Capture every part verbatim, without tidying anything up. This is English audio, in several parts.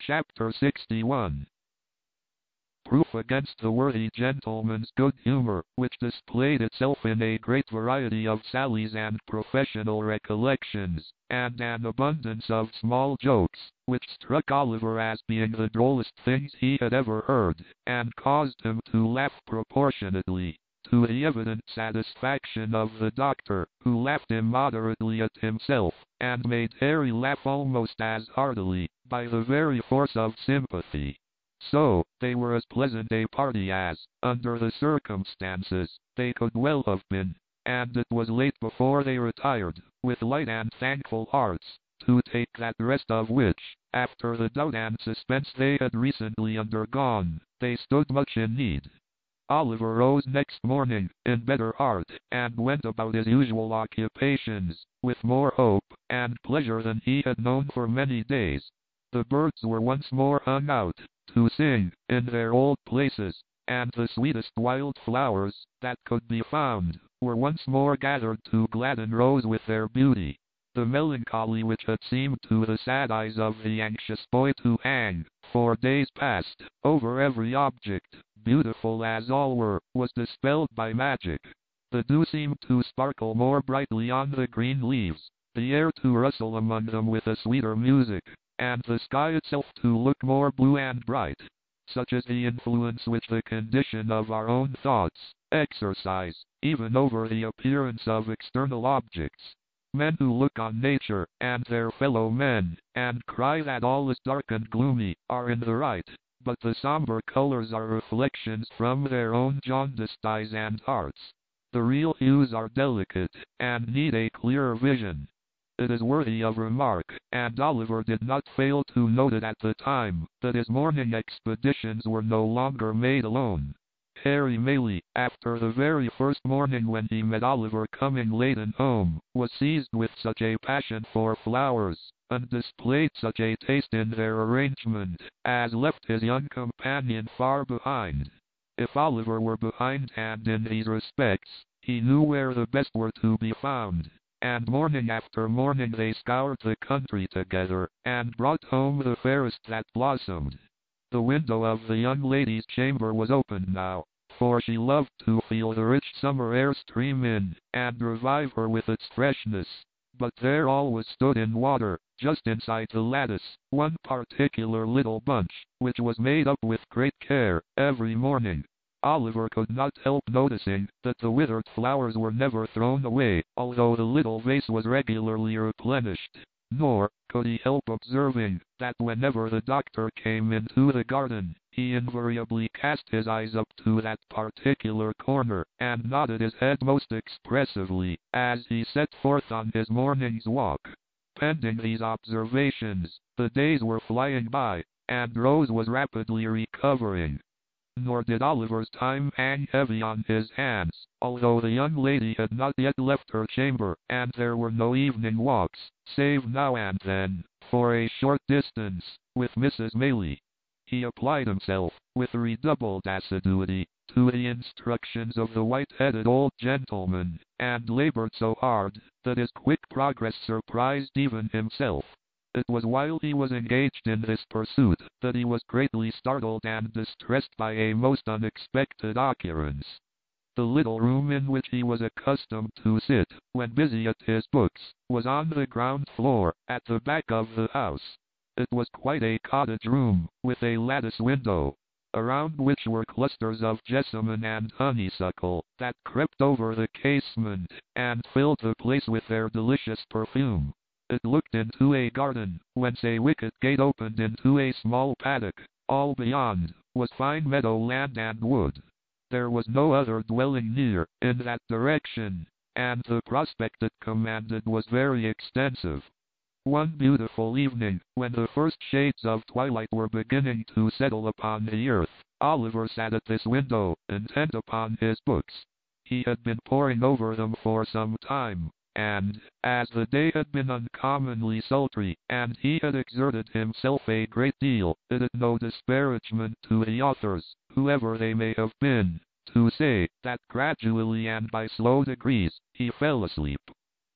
Chapter sixty-one. Proof against the worthy gentleman's good humor, which displayed itself in a great variety of sallies and professional recollections, and an abundance of small jokes, which struck Oliver as being the drollest things he had ever heard, and caused him to laugh proportionately, to the evident satisfaction of the doctor, who laughed immoderately at himself, and made Harry laugh almost as heartily, by the very force of sympathy. So, they were as pleasant a party as, under the circumstances, they could well have been, and it was late before they retired, with light and thankful hearts, to take that rest of which, after the doubt and suspense they had recently undergone, they stood much in need. Oliver rose next morning, in better heart, and went about his usual occupations, with more hope and pleasure than he had known for many days. The birds were once more hung out, to sing, in their old places, and the sweetest wild flowers, that could be found, were once more gathered to gladden Rose with their beauty. The melancholy which had seemed to the sad eyes of the anxious boy to hang, for days past, over every object, beautiful as all were, was dispelled by magic. The dew seemed to sparkle more brightly on the green leaves, the air to rustle among them with a sweeter music, and the sky itself to look more blue and bright. Such is the influence which the condition of our own thoughts exercise, even over the appearance of external objects. Men who look on nature, and their fellow men, and cry that all is dark and gloomy, are in the right, but the somber colors are reflections from their own jaundiced eyes and hearts. The real hues are delicate, and need a clearer vision. It is worthy of remark, and Oliver did not fail to note it at the time, that his morning expeditions were no longer made alone. Harry Maylie, after the very first morning when he met Oliver coming laden home, was seized with such a passion for flowers, and displayed such a taste in their arrangement, as left his young companion far behind. If Oliver were behindhand in these respects, he knew where the best were to be found, and morning after morning they scoured the country together, and brought home the fairest that blossomed. The window of the young lady's chamber was open now, for she loved to feel the rich summer air stream in, and revive her with its freshness. But there always stood in water, just inside the lattice, one particular little bunch, which was made up with great care, every morning. Oliver could not help noticing that the withered flowers were never thrown away, although the little vase was regularly replenished. Nor could he help observing that whenever the doctor came into the garden, he invariably cast his eyes up to that particular corner, and nodded his head most expressively, as he set forth on his morning's walk. Pending these observations, the days were flying by, and Rose was rapidly recovering. Nor did Oliver's time hang heavy on his hands, although the young lady had not yet left her chamber, and there were no evening walks, save now and then, for a short distance, with Missus Maylie. He applied himself, with redoubled assiduity, to the instructions of the white-headed old gentleman, and labored so hard, that his quick progress surprised even himself. It was while he was engaged in this pursuit that he was greatly startled and distressed by a most unexpected occurrence. The little room in which he was accustomed to sit, when busy at his books, was on the ground floor, at the back of the house. It was quite a cottage room, with a lattice window, around which were clusters of jessamine and honeysuckle, that crept over the casement, and filled the place with their delicious perfume. It looked into a garden, whence a wicket gate opened into a small paddock. All beyond was fine meadow land and wood. There was no other dwelling near, in that direction, and the prospect it commanded was very extensive. One beautiful evening, when the first shades of twilight were beginning to settle upon the earth, Oliver sat at this window, intent upon his books. He had been poring over them for some time, and, as the day had been uncommonly sultry, and he had exerted himself a great deal, it is no disparagement to the authors, whoever they may have been, to say that gradually and by slow degrees he fell asleep.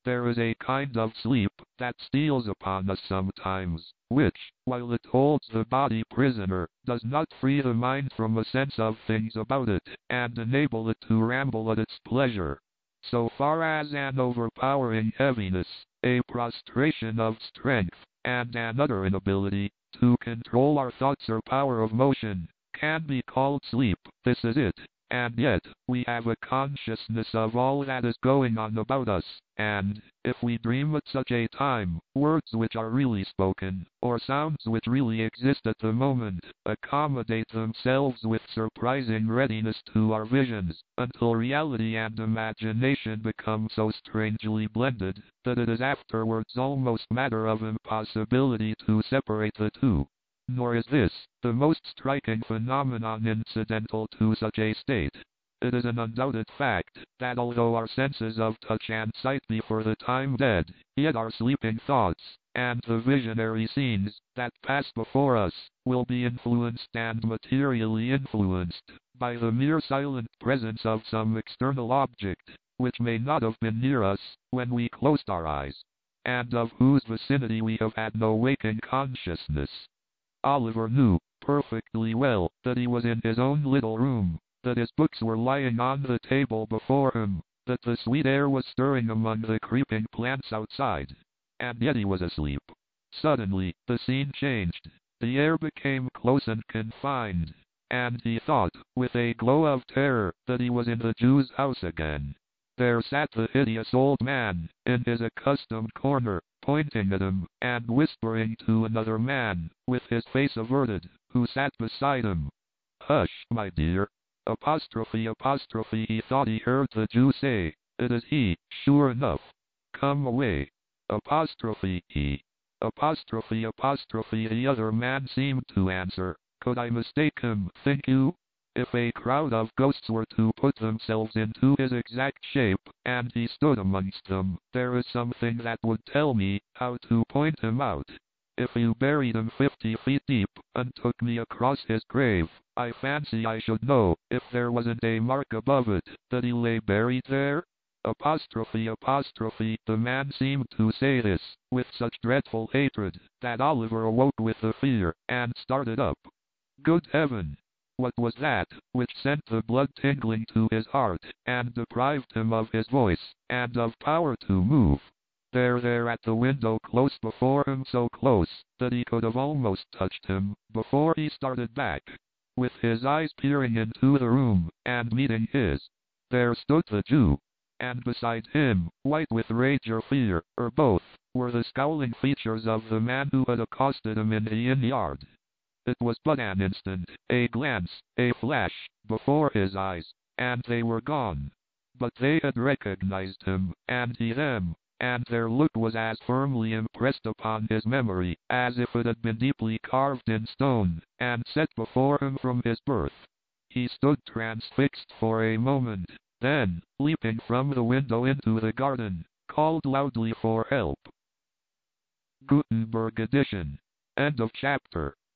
there is a kind of sleep that steals upon us sometimes, which, while it holds the body prisoner, does not free the mind from a sense of things about it, and enable it to ramble at its pleasure. So far as an overpowering heaviness, a prostration of strength, and an utter inability to control our thoughts or power of motion, can be called sleep, this is it. And yet, we have a consciousness of all that is going on about us, and, if we dream at such a time, words which are really spoken, or sounds which really exist at the moment, accommodate themselves with surprising readiness to our visions, until reality and imagination become so strangely blended, that it is afterwards almost matter of impossibility to separate the two. Nor is this the most striking phenomenon incidental to such a state. It is an undoubted fact that although our senses of touch and sight be for the time dead, yet our sleeping thoughts, and the visionary scenes that pass before us, will be influenced and materially influenced by the mere silent presence of some external object, which may not have been near us when we closed our eyes, and of whose vicinity we have had no waking consciousness. Oliver knew perfectly well that he was in his own little room, that his books were lying on the table before him, that the sweet air was stirring among the creeping plants outside, and yet he was asleep. Suddenly, the scene changed. The air became close and confined, and he thought, with a glow of terror, that he was in the Jew's house again. There sat the hideous old man, in his accustomed corner, pointing at him, and whispering to another man, with his face averted, who sat beside him. "Hush, my dear." Apostrophe apostrophe he thought he heard the Jew say. "It is he, sure enough. Come away." Apostrophe he. Apostrophe apostrophe the other man seemed to answer. "Could I mistake him, think you? If a crowd of ghosts were to put themselves into his exact shape, and he stood amongst them, there is something that would tell me how to point him out. If you buried him fifty feet deep, and took me across his grave, I fancy I should know, if there wasn't a mark above it, that he lay buried there." Apostrophe apostrophe the man seemed to say this, with such dreadful hatred, that Oliver awoke with the fear, and started up. Good heaven! What was that, which sent the blood tingling to his heart, and deprived him of his voice, and of power to move? There, there at the window close before him, so close, that he could have almost touched him, before he started back. With his eyes peering into the room, and meeting his, there stood the Jew. And beside him, white with rage or fear, or both, were the scowling features of the man who had accosted him in the inn yard. It was but an instant, a glance, a flash, before his eyes, and they were gone. But they had recognized him, and he them, and their look was as firmly impressed upon his memory, as if it had been deeply carved in stone, and set before him from his birth. He stood transfixed for a moment, then, leaping from the window into the garden, called loudly for help. Gutenberg edition. End of chapter.